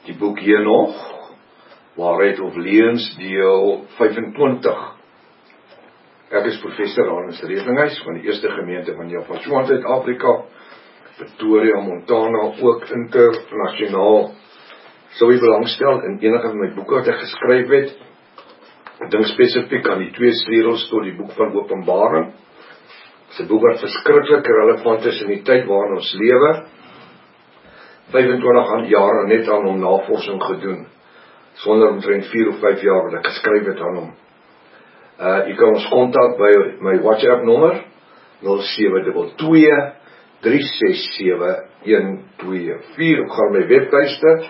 Die boek Henog, Waarheid of Leuns, deel 25. Ek is professor Hannes Redlinghuis van die eerste gemeente van Java, Suid-Afrika, Pretoria, Montana, ook internasionaal. Sou jy belangstel in enige van my boeke wat ek geskryf het. Ek dink spesifiek aan die 2 sleutels tot die boek van Openbaring. Dit is 'n boek wat verskriklik relevant is in die tyd waarin ons lewe. 25 jaar net aan hom navorsing gedoen, sonder omtrent 4 of 5 jaar wat ek geskryf het aan hom. Jy kan ons kontak by my WhatsApp nommer 0722 367 124. Ek gaan my webtuiste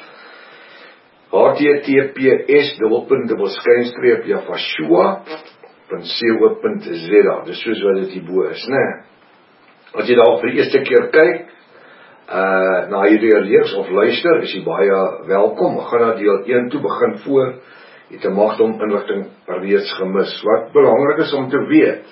https://javashua.co.za. Dis soos wat dit hierbo is, né? As jy daar vir die eerste keer kyk na hierdie reeks of luister, is jy baie welkom. Ek gaan na deel 1 toe begin voor. Jy het 'n magte om inligting reeds gemis. Wat belangrik is om te weet,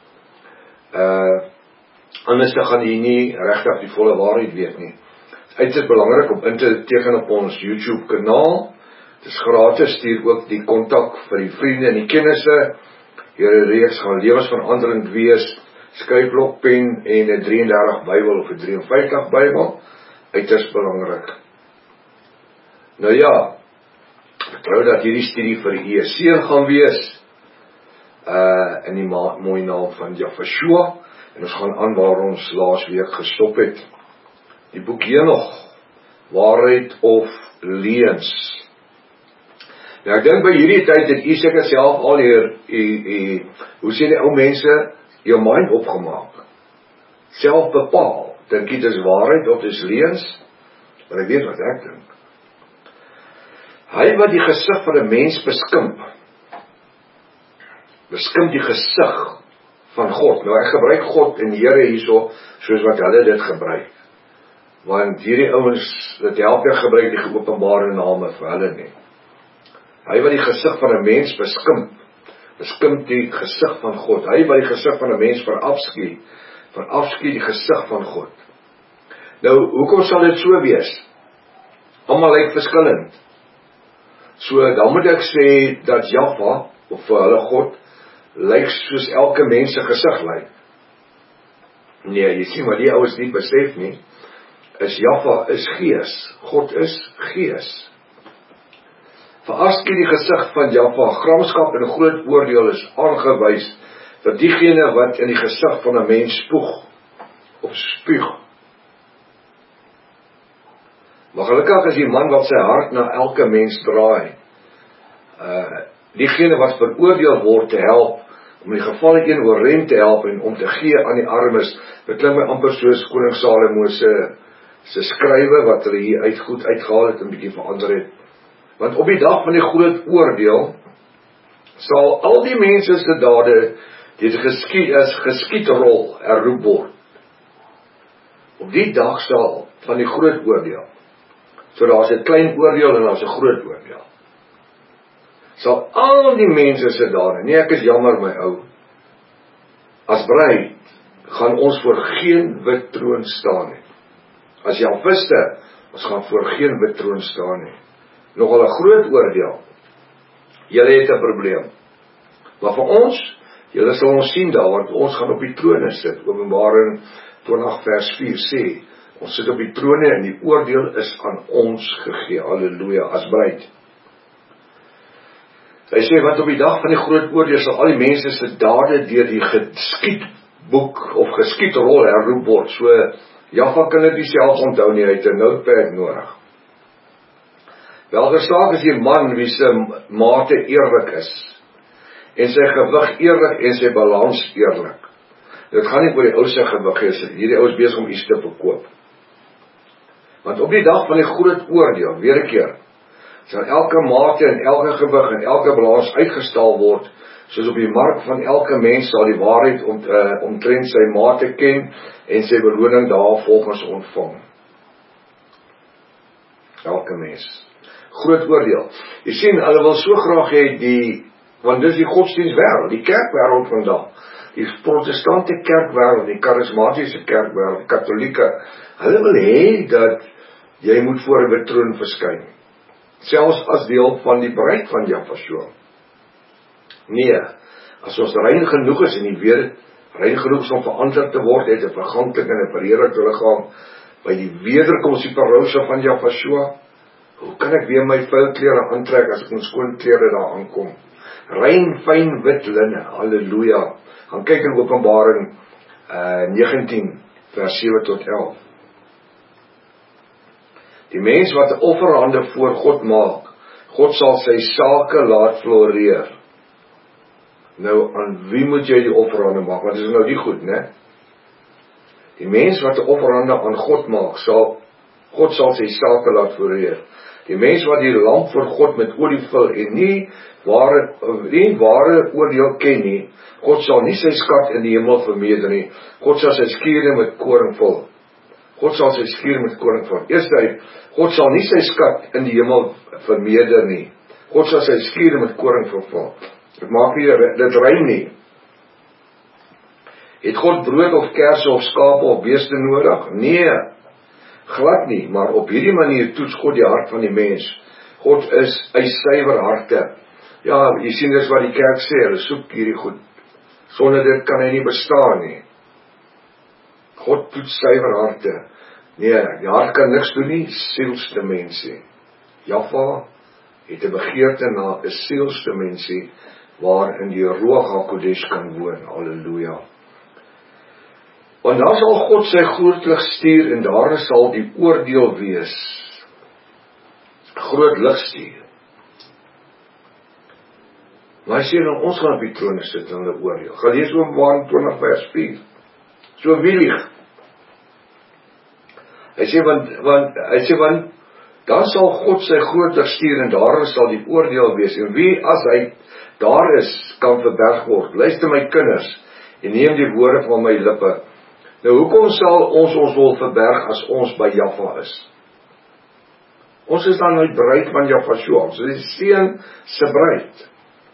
anders dan gaan jy nie regtig die volle waarheid weet nie. Dit is belangrik om in te teken op ons YouTube kanaal. Dit is gratis, stuur ook die kontak vir die vriende en die kennisse. Hierdie reeks gaan lewensveranderend wees. Skryfblok, pen en 'n 33 Bybel of 'n 53 Bybel. Uiters belangrik. Nou ja, ek glo dat hierdie studie vir die ESC gaan wees. In die mooi naam van Javashua. En ons gaan aan waar ons laas week gestop het. Die boek Henog, Waarheid of Leuns. Nou ek dink by hierdie tyd het jy seker self al hier, hoe sê die ou mense, jou mind opgemaak. Self bepaal. Dink jy dis waarheid of dis leuns? Maar ek weet wat ek dink. Hy wat die gesig van 'n mens beskimp die gesig van God. Nou ek gebruik God en Here hierso, soos wat hulle dit gebruik. Want hierdie ouens, dit help nie gebruik die geopenbare name vir hulle nie. Hy wat die gesig van 'n mens beskimp die gesig van God. Hy wat die gesig van 'n mens verafskuw die gesig van God. Nou, hoekom sal dit so wees? Almal lyk verskillend. So, dan moet ek sê dat Java, of vir hulle God, lyk soos elke mens se gesig lyk. Nee, jy sien wat die ouens nie besef nie, is Java is gees, God is gees. Verafskuw die gesig van Java, gramskap en 'n groot oordeel is aangewys vir diegene wat in die gesig van 'n mens spoeg of spuug. Maar gelukkig is die man wat sy hart na elke mens draai, diegene wat veroordeel word te help, om in die geval een oorrent te help en om te gee aan die armes. Dit klink my amper soos koning Salomo se skrywe wat hulle hier goed uitgehaal het en bietjie verander het. Want op die dag van die groot oordeel sal al die mense se dade die geskietrol herroep word. Op die dag sal van die groot oordeel. So daar's 'n klein oordeel en daar's 'n groot oordeel. Sal al die mense se dade, nee ek is jammer my ou, as bruid gaan ons voor geen wit troon staan nie. As Javiste, ons gaan voor geen wit troon staan nie. Nogal 'n groot oordeel. Julle het 'n probleem. Maar vir ons, julle sal ons sien daar, want ons gaan op die trone sit. Openbaring 20 vers 4 sê, ons sit op die trone en die oordeel is aan ons gegee. Halleluja, as bruid. Hy sê, want op die dag van die groot oordeel sal al die mense se dade deur die geskiedboek of geskietrol herroep word. So, Java kan dit nie self onthou nie, hy het 'n notepad nodig. Welgestaak is die man wie se mate eerlik is, en sy gewig eerlik en sy balans eerlik. Dit gaan nie oor die ou se gewig is, hierdie ou is besig om iets te verkoop. Want op die dag van die groot oordeel, weer 'n keer, sal elke mate en elke gewig en elke balans uitgestal word, soos op die mark van elke mens sal die waarheid omtrent sy mate ken en sy beloning daar volgens ontvang. Elke mens. Groot oordeel. Jy sien, hulle wil so graag hê want dis die godsdienstwêreld, die kerkwêreld vandag, die protestante kerkwêreld, die charismatiese kerkwêreld, die katolieke, hulle wil hê dat jy moet voor 'n troon verskyn. selfs as deel van die bruid van Jahwe. Nee, as ons rein genoeg is en die weer rein genoeg is om verander te word, het 'n verganklik en 'n verheerlikte liggaam by die wederkoms die parousia van Jahwe. Hoe kan ek weer my vuil klere aantrek as ek my skoon klere daar aankom? Rein, fyn, wit linne, halleluja. Gaan kyk in Openbaring 19 vers 7 tot 11. Die mens wat 'n offerhande voor God maak, God sal sy sake laat floreer. Nou, aan wie moet jy die offerhande maak? Want dit is nou die goed, né? Die mens wat 'n offerhande aan God maak, God sal sy sake laat floreer. Die mens wat die lamp voor God met olie vul en nie ware oordeel ken nie, God sal nie sy skat in die hemel vermeerder nie. God sal sy skure met koring vul. God sal sy skure met koring vul. Eerstens, God sal nie sy skat in die hemel vermeerder nie. God sal sy skure met koring vervul. Dit maak nie, dit rym nie. Het God brood of kersse of skape of beeste nodig? Nee, glad nie, maar op hierdie manier toets God die hart van die mens. God is suiwer harte. Ja, jy sien dis wat die kerk sê, hulle soek hierdie goed. Sonder dit kan hy nie bestaan nie. God toets suiwer harte. Nee, die hart kan niks doen nie, sielsdimensie. Jahwe het 'n begeerte na 'n sielsdimensie waarin die Ruach HaKodesh kan woon. Halleluja. Want dan sal God sy groot lig stuur en daar sal die oordeel wees. Groot lig stuur. Maar hy sê dan ons gaan op die troon sit en hulle oordeel. Gaan lees Openbaring 20 vers 4. So wie lieg? Hy sê want dan sal God sy groot lig stuur en daar sal die oordeel wees. En wie as hy daar is, kan verberg word. Luister my kinders en neem die woorde van my lippe. Nou hoekom sal ons wil verberg as ons by Jahwe is? Ons is dan nou die bruid van Jahwe, ons is die seun se bruid.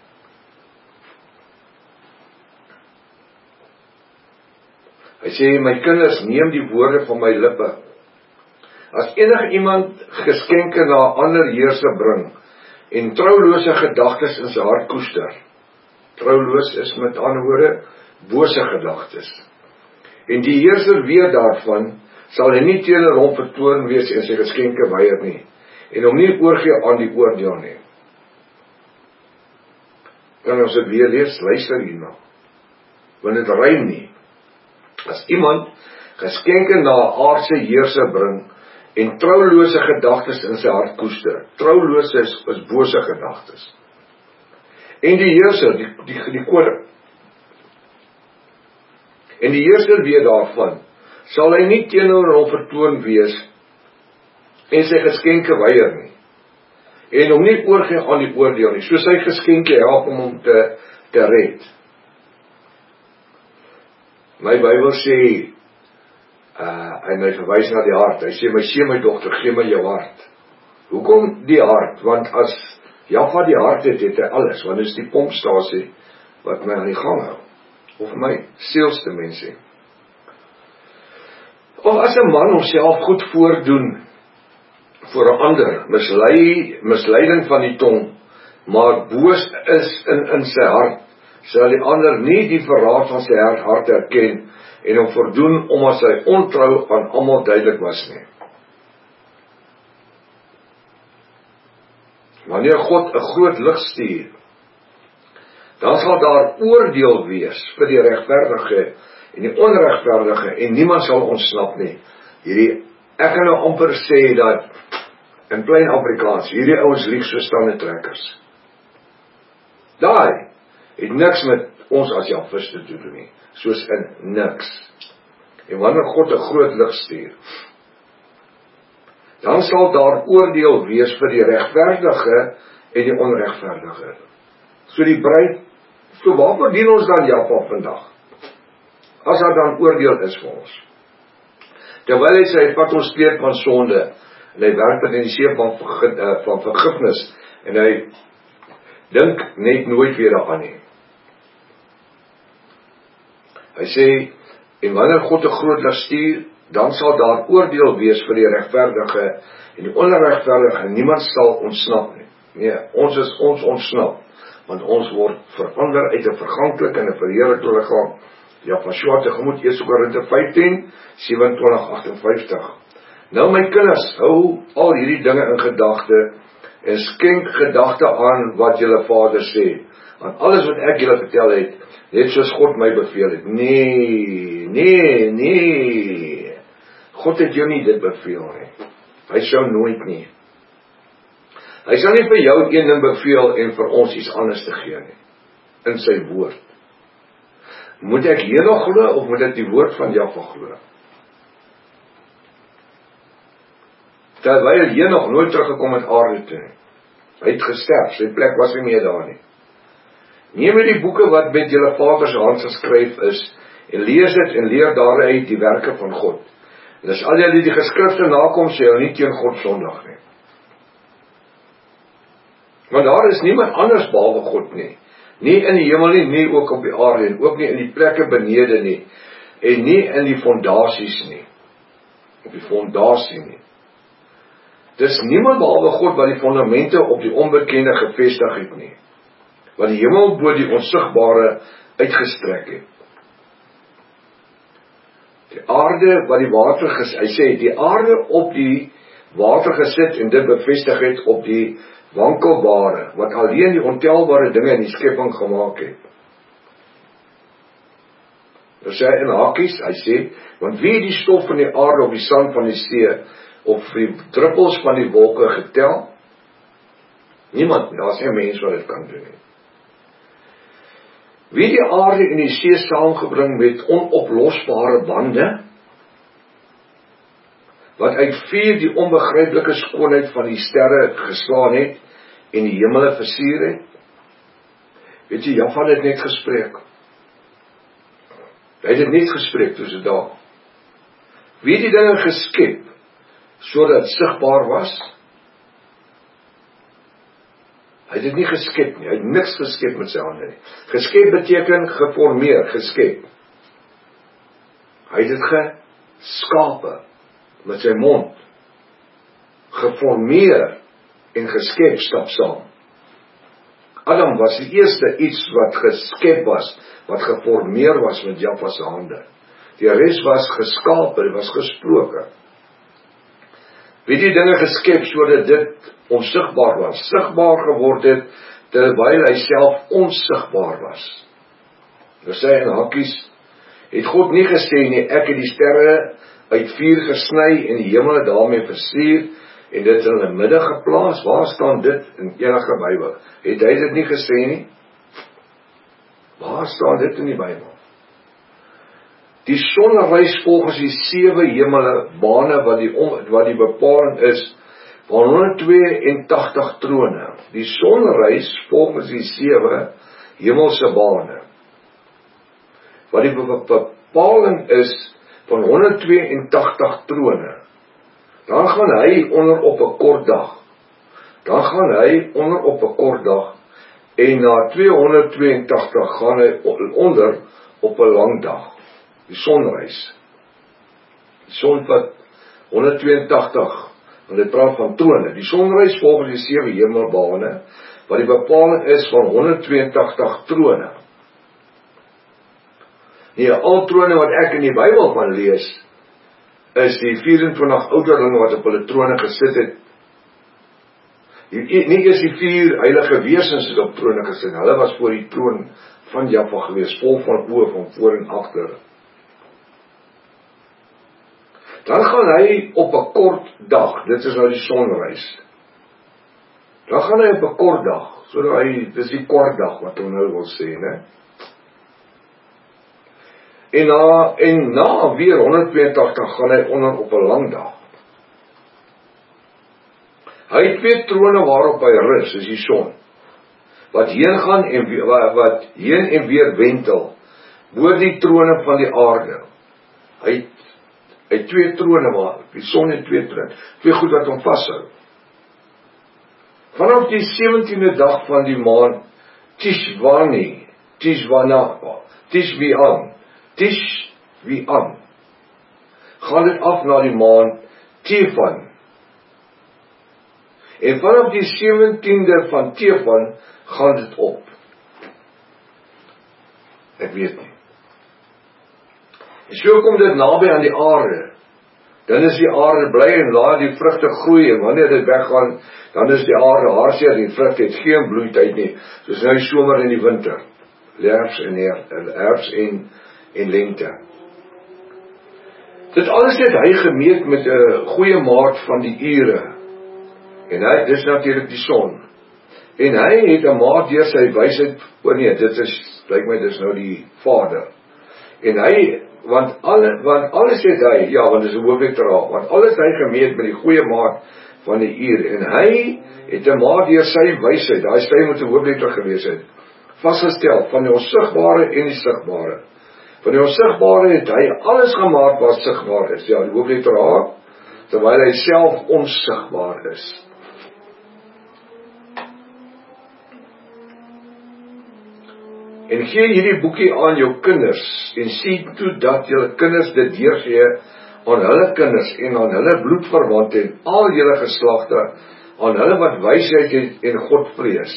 Hy sê, my kinders, neem die woorde van my lippe. As enig iemand geskenke na 'n ander heerser bring, en troulose gedagtes in sy hart koester. Trouloos is met ander woorde, bose gedagtes. En die heerser weet daarvan, sal hy nie teenoor hom vertoorn wees en sy geskenke weier nie, en hom nie oorgee aan die oordeel nie. Kan ons dit weer lees, luister hierna, want dit rym nie. As iemand geskenke na 'n aardse heerser bring, en troulose gedagtes in sy hart koester. Troulose is bose gedagtes. En die heerser, die koning, en die heerser weet daarvan, sal hy nie teenoor hom vertoorn wees, en sy geskenke weier nie, en hom nie oorgee aan die oordeel nie, so sy geskenke help om hom te red. My Bybel sê, en hy verwys na die hart, hy sê, my seun, my dogter, gee my jou hart. Hoekom die hart? Want as Jahwe die hart het hy alles, want dit is die pompstasie, wat my aan die gang hou, of my sielsdimensie. Of as 'n man homself goed voordoen, voor 'n ander, misleiding van die tong, maar boos is in sy hart, sal die ander nie die verraad van sy hart herken, en hom verdoen, omdat sy ontrou aan almal duidelik was nie. Wanneer God 'n groot lig stuur, dan sal daar oordeel wees vir die regverdige en die onregverdige, en niemand sal ontsnap nie. Ek kan nou amper sê dat, in plain Afrikaans, hierdie ouens lieg so standetrekkers. Daai het niks met ons as Jahwiste te doen nie, soos in niks. En wanneer God 'n groot lig stuur, dan sal daar oordeel wees vir die regverdige en die onregverdige. So die bruid, so waarvoor dien ons dan Jahwe vandag? As daar dan oordeel is vir ons. Terwyl hy sê, hy vat ons kleed van sonde, en hy werk met in die see van vergifnis, en hy dink net nooit weer daaraan nie. Hy sê, en wanneer God 'n groot lig stuur, dan sal daar oordeel wees vir die regverdige en die onregverdige, en niemand sal ontsnap nie. Nee, ons ontsnap, want ons word verander uit 'n verganklike en 'n verheerlikte liggaam. Ja, van Sjoerd tegemoet 1 Korinte 15, 27-58. Nou my kinders, hou al hierdie dinge in gedagte, en skenk gedagte aan wat julle Vader sê, aan alles wat ek julle vertel het, net soos God my beveel het. Nee, God het jou nie dit beveel nie. Hy sou nooit nie. Hy sal nie vir jou een ding beveel en vir ons iets anders te gee nie, in sy woord. Moet ek hier nog glo, of moet ek die woord van Jahwe glo? Terwyl hier nog nooit teruggekom het aarde toe nie. Hy het gesterf, sy plek was nie meer daar nie. Neem die boeke wat met julle Vader se hand geskryf is, en lees dit en leer daaruit die werke van God. En as al julle die geskrifte nakom, sê julle nie teen God sondig nie. Want daar is niemand anders behalwe God nie. Nie in die hemel nie, nie ook op die aarde nie, ook nie in die plekke benede nie, en nie in die fondasies nie. Op die fondasie nie. Dis niemand behalwe God wat die fondamente op die onbekende gevestig het nie. Wat die hemel bo die onsigbare uitgestrek het. Die aarde wat die water hy sê, die aarde op die water gesit en dit bevestig het op die wankelbare, wat alleen die ontelbare dinge in die skepping gemaak het. Dus hy in hakies, hy sê, want wie die stof van die aarde op die sand van die see, of die druppels van die wolke getel? Niemand, daar is geen mens wat dit kan doen nie. Wie die aarde en die see saamgebring met onoplosbare bande, wat uit 4 die onbegryplike skoonheid van die sterre geslaan het, en die hemele versier het? Weet jy, Jahwe het net gespreek. Hy het dit net gespreek, toe sy daar. Wie die dinge geskep, sodat sigbaar was? Hy het dit nie geskep nie, hy het niks geskep met sy hande nie. Geskep beteken geformeer, geskep. Hy het dit geskape, met sy mond. Geformeer en geskep stap saam. Adam was die eerste iets wat geskep was, wat geformeer was met Jahwe se hande. Die res was geskape, dit was gesproke. Wie die dinge geskep sodat dit onsigbaar was, sigbaar geword het, terwyl hy self onsigbaar was. Nou sê in hakies, het God nie gesê nie, ek het die sterre uit 4 gesny en die hemel daarmee versier, en dit in die middag geplaas? Waar staan dit in enige Bybel? Het hy dit nie gesê nie? Waar staan dit in die Bybel? Die son reis volgens die 7 hemele bane wat die bepaling is van 182 trone. Die son reis volgens die 7 hemelse bane. Wat die bepaling is van 182 trone. Dan gaan hy onder op 'n kort dag. En na 282 gaan hy onder op 'n lang dag. Die sonreis. Die son wat 182, want dit praat van trone. Die sonreis volgens die 7 hemelbane, wat die bepaling is van 182 trone. Nee, al trone wat ek in die Bybel van lees, is die 24 ouderlinge wat op hulle trone gesit het. Nie eers die 4 heilige wesens het op trone gesit, hulle was voor die troon van Jahwe gewees, vol van oë van voor en agter. Dan gaan hy op 'n kort dag, dit is nou die sonreis. Dan gaan hy op 'n kort dag, dis die kort dag wat hy nou wil sê, né? En na weer 182 gaan hy onder op 'n lang dag. Hy het 2 trone waarop hy rus, is die son, wat heen gaan en wat heen en weer wentel, bo die trone van die aarde. Hy het 2 trone waar, die son het 2 trone, 2 goed wat hom vashou. Vanaf die 17de dag van die maand Tishvian, gaan dit af na die maand Tevan. En vanaf die 17de van Tevan gaan dit op. Ek weet nie. En so kom dit naby aan die aarde. Dan is die aarde bly en laat die vrugte groei, en wanneer dit weggaan, dan is die aarde haarseer en die vrugte het geen bloeityd nie, soos nou die somer en die winter, herfs en lente. Dit alles het hy gemeet met 'n goeie maat van die ure, en dis natuurlik die son, en hy het 'n maat deur sy wysheid, lyk my dis nou die Vader, en hy, want alles het hy, want dis 'n hoofletter A, want alles hy gemeet met die goeie maat van die uur, en hy het 'n maat deur sy wysheid, daai sy moet 'n hoofletter gewees het, vasgestel van die onsigbare en die sigbare. Van die onsigbare het hy alles gemaak wat sigbaar is, die hoofletter A, terwyl hy self onsigbaar is. En gee hierdie boekie aan jou kinders, en sien toe dat julle kinders dit deurgee aan hulle kinders, en aan hulle bloedverwante, en al julle geslagte, aan hulle wat wysheid het en God vrees.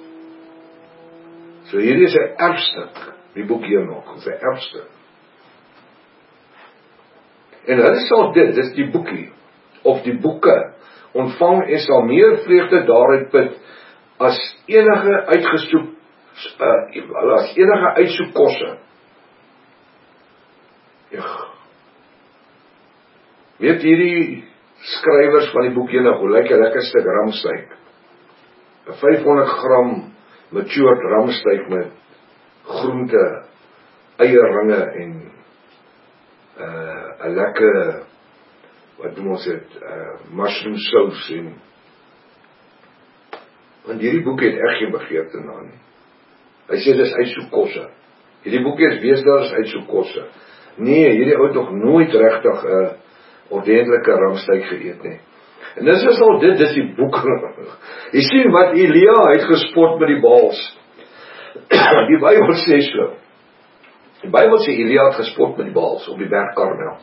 So hierdie is 'n erfstuk, die boek hier nog, is 'n erfstuk. En hulle sal dis die boekie, of die boeke, ontvang en sal meer vreugde daaruit put, as enige uitsoekkosse. Weet hierdie skrywers van die boek Enoch, hoe lyk 'n lekker stuk ramsteik? 'n 500 gram matured ramsteik met groente, eierringe en 'n lekker, wat noem ons dit, mushroom sauce en, want hierdie boek het echt geen begeerte na nie. Hy sê dis uitsoekkosse. Hierdie boek is weesdaar as uitsoekkosse. Nee, hierdie ou het nog nooit regtig 'n ordentlike ramsteik geëet nie. En dis is al dit is die boek. Jy sien wat Elia het gespot met die Baals. Die Bybel sê so. Die Bybel sê Elia het gespot met die Baals op die berg Karmel.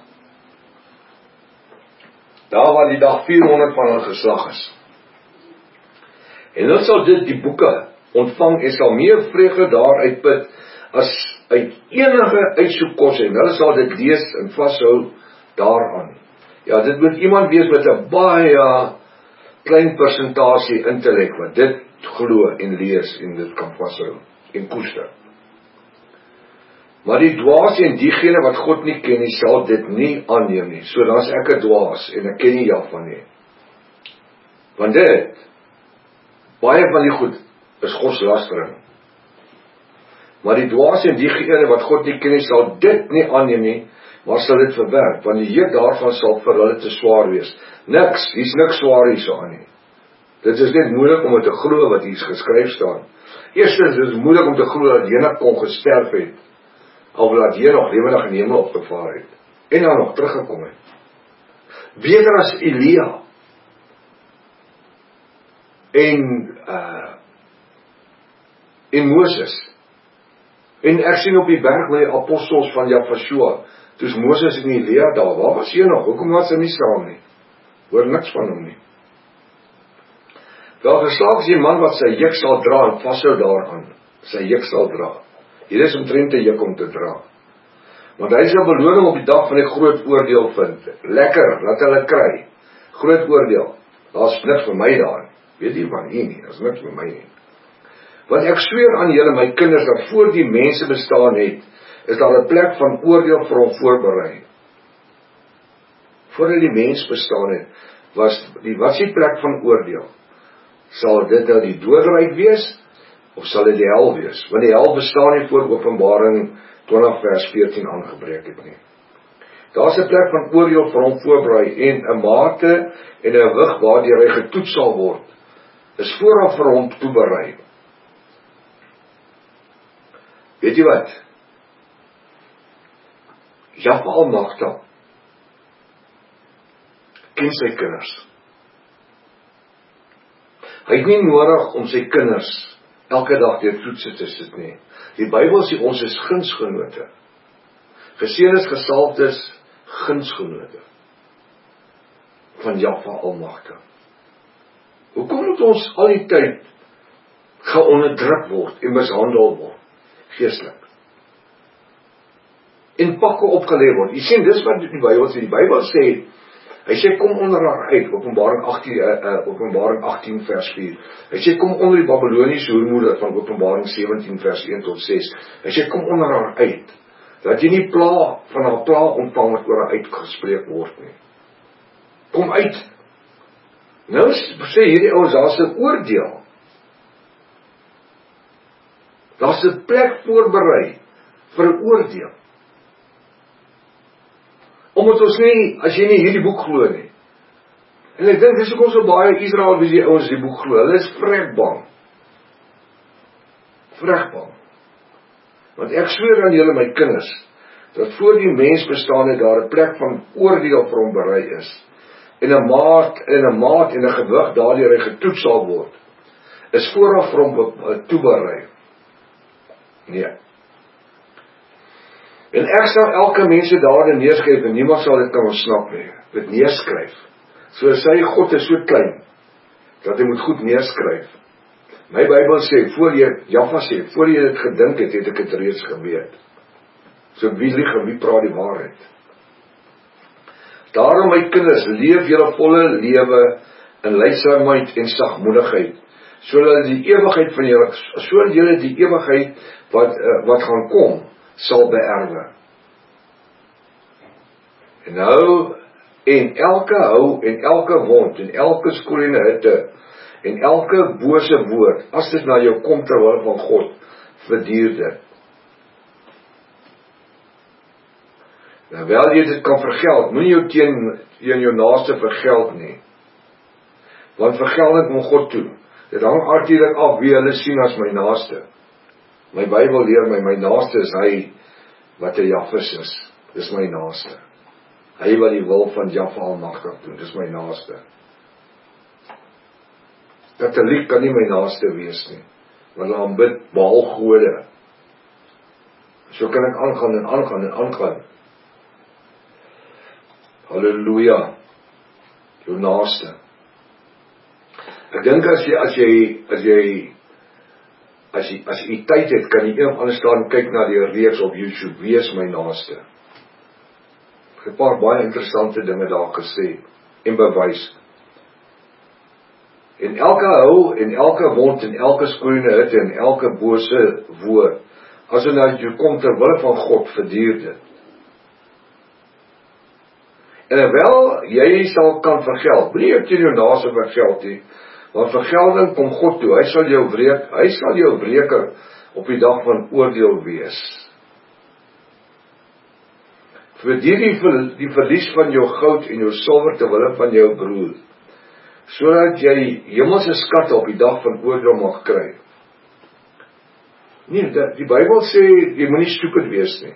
Daar waar die dag 400 van hulle geslag is. En dan sal dit die boeke ontvang en sal meer vreugde daaruit put as uit enige uitsoekkosse, en hulle sal dit lees en vashou daaraan. Ja, dit moet iemand wees met 'n baie klein persentasie intellek wat dit glo en lees en dit kan vashou en koester. Maar die dwaas en diegene wat God nie ken nie, sal dit nie aanneem nie. So dan is ek 'n dwaas en ek ken nie Jahwe nie. Want dit, baie van die goed is godslastering. Maar die dwaas en diegene wat God nie ken nie, sal dit nie aanneem nie, maar sal dit verwerp, want die juk daarvan sal vir hulle te swaar wees. Hier's niks swaar hierso aan nie. Dit is net moeilik om te glo wat hier geskryf staan. Eerstens is het moeilik om te glo dat Henog kon gesterf het, of dat Henog lewendig in die hemel opgevaar het, en dan nog teruggekom het. Beter as Elia, en Moses. En ek sien op die berg met die apostels van Jafashua, toes Moses en Elia daar, waar was Henog? Hoekom was hy nie saam nie? Hoor niks van hom nie. Wel, geslaag is die man wat sy juk sal dra en vashou daaraan, sy juk sal dra. Hier is omtrent 'n juk om te dra. Want hy sal beloning op die dag van die groot oordeel vind. Lekker, laat hulle kry. Groot oordeel. Daar's niks vir my daar. Weet jy van hier nie, daar's niks vir my nie. Want ek sweer aan julle, my kinders, dat voor die mense bestaan het, is daar 'n plek van oordeel vir hom voorberei. Voordat die mens bestaan het, was die plek van oordeel. Sal dit nou die doodryk wees, of sal dit die hel wees? Want die hel bestaan nie voor Openbaring 20 vers 14 aangebreek het nie. Daar's 'n plek van oordeel vir hom voorberei, en 'n mate en 'n wig waardeur hy getoets sal word, is vooraf vir hom toeberei. Weet jy wat? Jahwe Almagtig ken sy kinders. Hy het nie nodig om sy kinders elke dag deur toetse te sit nie. Die Bybel sê ons is gunsgenote. Geseënd is, gesalfdes, gunsgenote van Jahwe Almagtig. Hoekom moet ons al die tyd geonderdruk word en mishandel word, geestelik? En pakke opgelê word. Jy sien, dis wat die Bybel sê. Die Bybel sê, hy sê, kom onder haar uit, Openbaring 18 vers 4. Hy sê, kom onder die Babyloniese hoermoeder van Openbaring 17 vers 1 tot 6. Hy sê, kom onder haar uit, dat jy nie van haar pla ontvang wat oor haar uitgespreek word nie. Kom uit. Nou sê hierdie ouens, daar's 'n oordeel. Daar's 'n plek voorberei vir 'n oordeel. Omdat ons nie, as jy nie hierdie boek glo nie. En ek dink, dis hoekom so baie Israel, wie die ouens die boek glo, hulle is vrek bang. Vrek bang. Want ek sweer aan julle, my kinders, dat voor die mens bestaan het daar 'n plek van oordeel vir hom berei is. En 'n maat en 'n gewig daardeur hy getoets sal word, is vooraf vir hom toeberei. Nee. En ek sal elke mens se dade neerskryf en niemand sal dit kan ontsnap nie. Dit neerskryf. So sy God is so klein dat hy moet goed neerskryf. My Bybel sê, Jahwe sê, voor jy dit gedink het, het ek dit reeds geweet. So wie lieg en wie praat die waarheid? Daarom my kinders, leef julle volle lewe in lydsaamheid en sagmoedigheid, sodat die ewigheid van julle die ewigheid wat gaan kom, sal beerwe. En elke hou en elke wond en elke skoorende hitte en elke bose woord, as dit na jou kom terwyl van God, verduur dit. Nou wel jy dit kan vergeld, moenie jou teen jou naaste vergeld nie. Want vergelding kom God toe. Dit hang altyd af wie hulle sien as my naaste. My Bybel leer my naaste is hy wat 'n Jahwe is. Dis my naaste. Hy wat die wil van Jahwe Almagtig doen, dis my naaste. Katoliek kan nie my naaste wees nie, want hulle aanbid Baal-gode. So kan ek aangaan. Halleluja, jou naaste. Ek dink as jy tyd het, kan jy een of ander staan kyk na die reeks op YouTube, wie is my naaste? Ek het 'n paar baie interessante dinge daar gesê en bewys. En elke hou en elke wond en elke skoorende hitte en elke bose woord, as dit nou jy kom terwille van God, verduur dit. En wel, jy sal kan vergeld, moenie jou teen jou naaste vergeld nie, want vergelding kom God toe, hy sal jou wreker op die dag van oordeel wees. Verduur die verlies van jou goud en jou silwer terwille van jou broer, sodat jy hemelse skatte op die dag van oordeel mag kry. Nee, die Bybel sê, jy moenie stupid wees nie.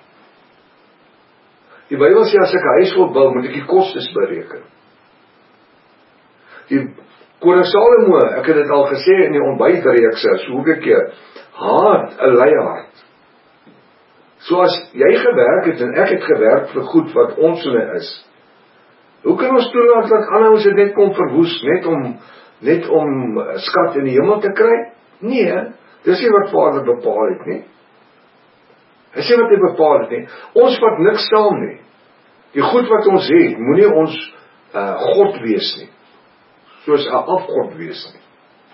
Die Bybel sê, as ek 'n huis wil bou, moet ek die kostes bereken. Die Koning Salomo, ek het dit al gesê in die ontbytreekse, so hoeveel keer, haat 'n leiehart. So as jy gewerk het, en ek het gewerk vir goed wat onsone is, hoe kan ons toelaat dat ander ons dit net kom verwoes, net om skat in die hemel te kry? Nee, dis nie wat Vader bepaal het nie. Hy sê wat hy bepaal het nie. Ons vat niks saam nie. Die goed wat ons het, moenie ons God wees nie. Soos 'n afgod wees nie.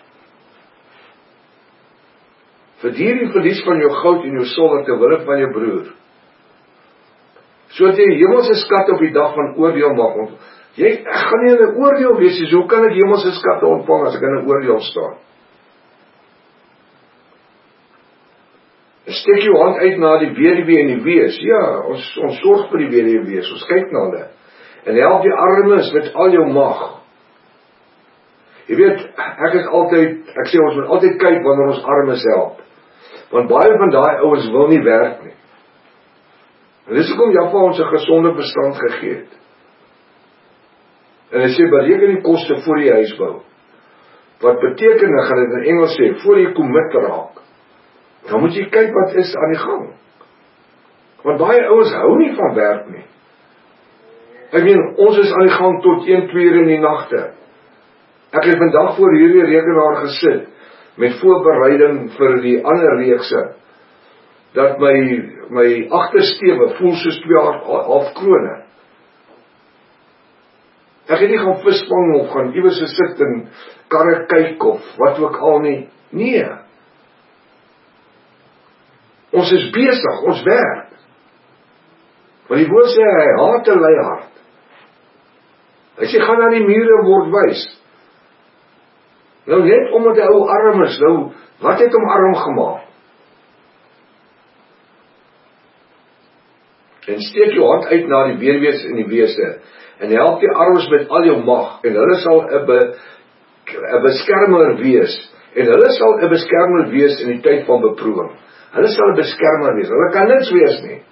Verduur die verlies van jou goud en jou silwer terwille van jou broer, sodat jy hemelse skatte op die dag van oordeel mag ontvang. Ek gaan nie in 'n oordeel wees, so hoe kan ek hemelse skatte ontvang as ek in 'n oordeel staan? Steek jou hand uit na die weduwee en die wees. Ja, ons sorg vir die weduwee en wees, ons kyk na hulle. En help die armes met al jou mag. Jy weet, ek sê ons moet altyd kyk wanneer ons armes help. Want baie van daai ouens wil nie werk nie. En dis hoekom Jahwe ons 'n gesonde verstand gegee het. En hy sê, bereken die koste voor die huis bou. Wat beteken, dan gaan dit in Engels sê, voor jy commit raak, dan moet jy kyk wat is aan die gang. Want baie ouens hou nie van werk nie. Ek meen, ons is aan die gang tot 1-2 uur in die nagte. Ek het vandag voor hierdie rekenaar gesit, met voorbereiding vir die ander reekse, dat my agtersteewe voel soos 2 halfkrone. Ek het nie gaan visvang of gaan iewers sit en karre kyk of wat ook al nie. Nee. Ons is besig, ons werk. Want die woord sê, hy haat 'n lui hart. Hy sê, gaan na die mure word wys. Nou net omdat hy ou arm is, nou, wat het hom arm gemaak? En steek jou hand uit na die weerwees en die wese, en help die armes met al jou mag, en hulle sal 'n beskermer wees, en hulle sal 'n beskermer wees in die tyd van beproewing. Hulle sal 'n beskermer wees, hulle kan niks wees nie.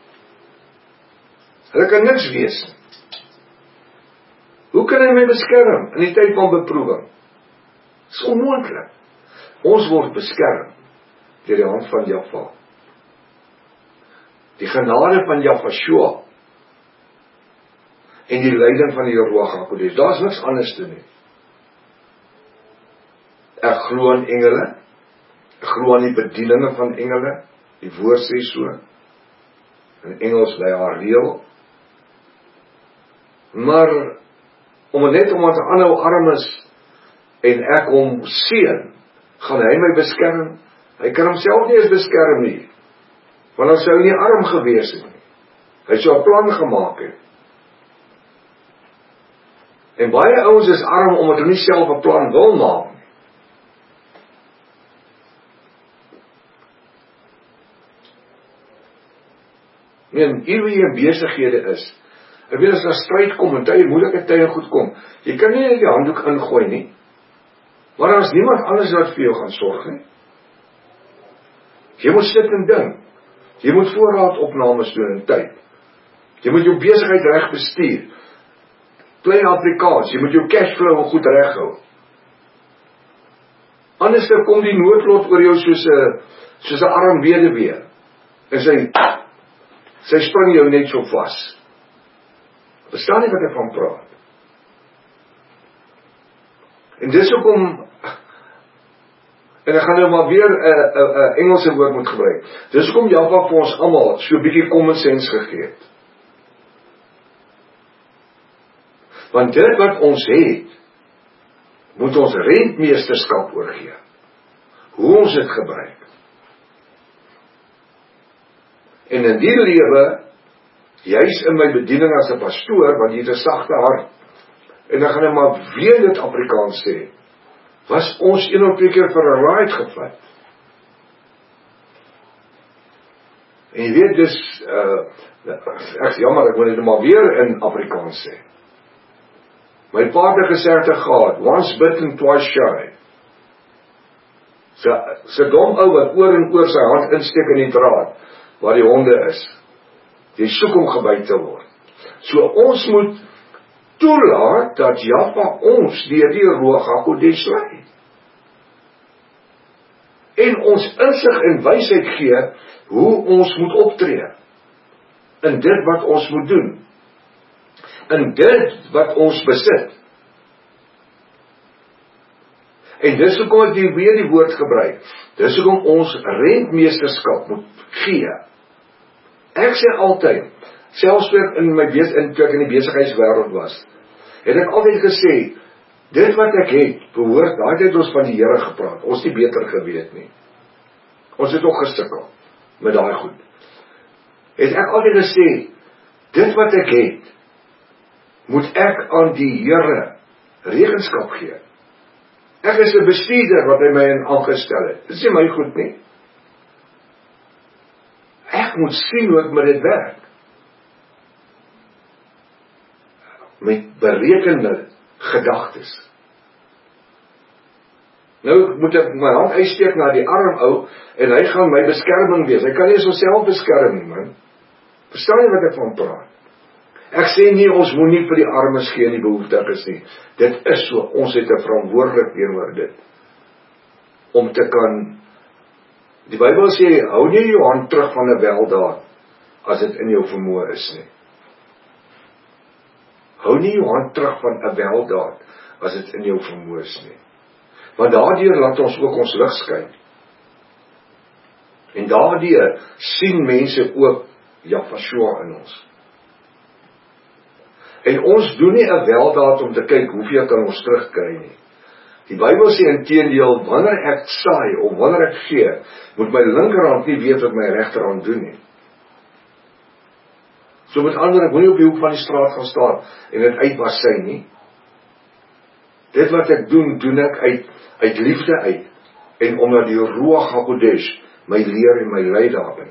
Hulle kan niks wees nie. Hoe kan hy my beskerm in die tyd van beproewing? Dit is onmoontlik. Ons word beskerm deur die hand van Jahwe. Die genade van Jahwe en die leiding van die Ruach HaKodesh. Daar is niks anders te nie. Ek glo aan engele. Ek glo aan die bedieninge van engele. Die woord sê so. In Engels by haar reël. Maar net omdat 'n ander arm is en ek hom seën, gaan hy my beskerm. Hy kan homself nie eens beskerm nie. Want dan sou hy nie arm gewees het nie. Hy sou 'n plan gemaak het. En baie ouens is arm omdat hulle nie self 'n plan wil maak nie. En hier wie in besighede is, ek weet as daar stryd kom en tye moeilike tye goed kom, jy kan nie net die handdoek ingooi nie. Maar daar is niemand anders wat vir jou gaan sorg nie. Jy moet sit en dink. Jy moet voorraadopnames doen in tyd. Jy moet jou besigheid reg bestuur. Klein Afrikaans, jy moet jou cashflow goed reghou. Anders kom die noodlot oor jou soos 'n arm weduwee. En sy spring jou net so vas. Verstaan nie wat ek van praat. En dis hoekom, en ek gaan nou maar weer 'n Engelse woord moet gebruik. Dis hoekom Jahwe vir ons almal so 'n bietjie common sense gegee het. Want dit wat ons het, moet ons rentmeesterskap oorgee. Hoe ons dit gebruik. En in die lewe, juis in my bediening as 'n pastoor, want jy het 'n sagte hart, en dan gaan ek maar weer dit Afrikaans sê, was ons een of twee keer vir 'n ride gevat. En jy weet dus, ek jammer, ek wil dit maar weer in Afrikaans sê. My pa het 'n gesegde gehad, once bitten, twice shy. So dom ou wat oor en oor sy hand insteek in die draad, waar die honde is. Die soek om gebyt te word. So ons moet toelaat dat Jahwe ons deur die Ruach HaKodesh lei. En ons insig en wysheid gee hoe ons moet optree. In dit wat ons moet doen. In dit wat ons besit. En dis hoekom ek weer die woord gebruik. Dis hoekom ons rentmeesterskap moet gee. Ek sê altyd, selfs toe ek in die besigheidswêreld was, het ek altyd gesê, dit wat ek het, behoort, daai het ons van die Here gepraat, ons het nie beter geweet nie. Ons het ook gesukkel met daai goed. Het ek altyd gesê, dit wat ek het, moet ek aan die Here rekenskap gee. Ek is 'n bestuurder wat hy my in aangestel het. Dit is nie my goed nie. Ek moet sien hoe ek met dit werk. Met berekende gedagtes. Nou moet ek my hand uitsteek na die arm ou, en hy gaan my beskerming wees. Hy kan nie homself beskerm nie, man. Verstaan jy wat ek van praat? Ek sê nie, ons moet nie vir die armes gee en die behoeftiges nie. Dit is so, ons het 'n verantwoordelikheid teenoor dit. Om te kan, die Bybel sê, hou nie jou hand terug van 'n weldaad, as dit in jou vermoë is nie. Hou nie jou hand terug van 'n weldaad as dit in jou vermoë is nie. Want daardeur laat ons ook ons lig skyn. En daardeur sien mense ook Jahweh in ons. En ons doen nie 'n weldaad om te kyk hoeveel kan ons terugkry nie. Die Bybel sê inteendeel, wanneer ek saai of wanneer ek gee, moet my linkerhand nie weet wat my regterhand doen nie. So met ander, ek moet nie op die hoek van die straat gaan staan en dit uitwassy nie. Dit wat ek doen ek uit liefde uit, en omdat die Ruach HaKodesh my leer en my lei daarin.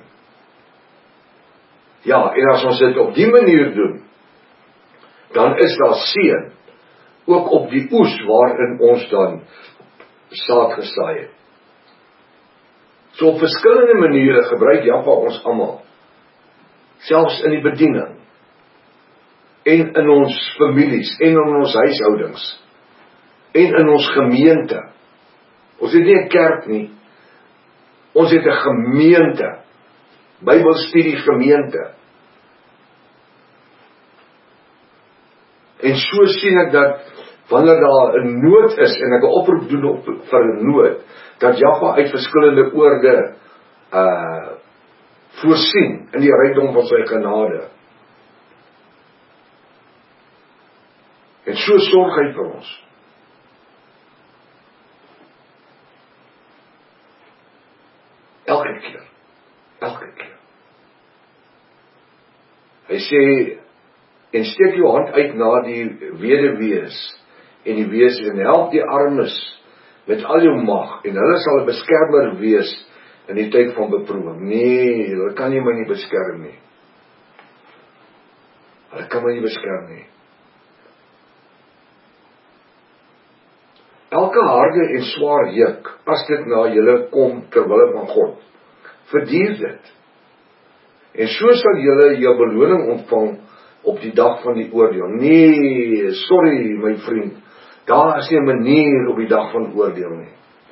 Ja, en as ons dit op die manier doen, dan is daar seën, ook op die oes waarin ons dan saad gesaai het. So op verskillende maniere gebruik Jahweh ons almal, selfs in die bediening, en in ons families, en in ons huishoudings, en in ons gemeente. Ons het nie 'n kerk nie, ons het 'n gemeente, Bybelstudie gemeente. En so sien ek dat, wanneer daar 'n nood is, en ek 'n oproep doen vir 'n nood, dat Jahweh uit verskillende oorde voorsien, in die rykdom van sy genade. En so sorg hy vir ons. Elke keer. Hy sê, en steek jou hand uit na die weduwees en die wese, en help die armes met al jou mag, en hulle sal 'n beskermer wees in die tyd van beproewing. Nee, hulle kan jy my nie beskerm nie. Hulle kan my nie beskerm nie. Elke harde en swaar juk, as dit na julle kom terwille van God, verduur dit. En so sal julle jou beloning ontvang op die dag van die oordeel. Nee, sorry my vriend, daar is nie 'n manier op die dag van oordeel nie.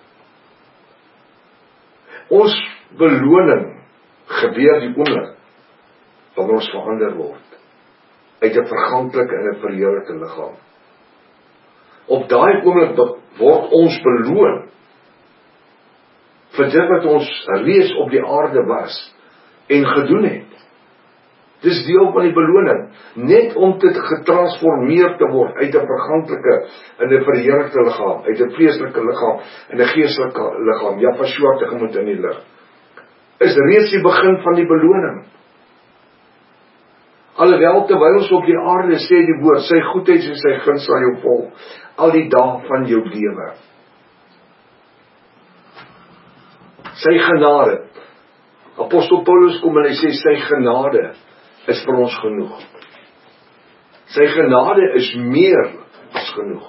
Ons beloning gebeur die oomblik wanneer ons verander word uit 'n verganklike en 'n verheerlikte liggaam. Op daai oomblik word ons beloon vir dit wat ons reeds op die aarde was en gedoen het. Dis deel van die beloning, net om dit getransformeer te word uit 'n verganklike in 'n verheerlikte liggaam, uit 'n vleeslike liggaam in 'n geestelike liggaam, Jahweh tegemoet in die lig, is reeds die begin van die beloning. Alhoewel terwyl ons op die aarde, sê die woord, sy goedheid en sy guns sal jou volg al die dae van jou lewe. Sy genade. Apostel Paulus kom en hy sê, sy genade is vir ons genoeg. Sy genade is meer as genoeg.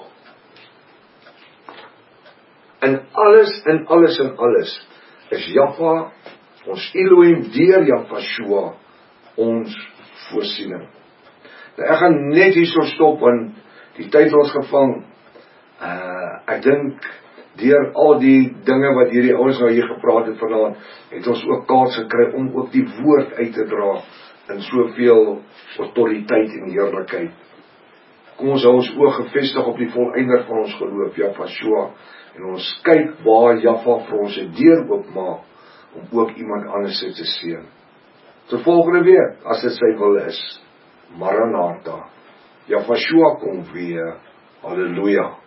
In alles is Jahweh, ons Elohim, deur Jahweh, ons voorsiening. Nou ek gaan net hierso stop, want die tyd ons gevang. Ek dink, deur al die dinge wat hierdie ouens nou hier gepraat het vanaand, het ons ook kans gekry om ook die woord uit te dra in soveel autoriteit en heerlikheid. Kom ons hou ons oog gefestig op die volëinder van ons geloof, Jahweh, en ons kyk waar Jahweh vir ons 'n deur oopmaak om ook iemand anders te seën. Tot volgende week, as dit sy wil is. Maranatha. Jahweh kom weer. Halleluja.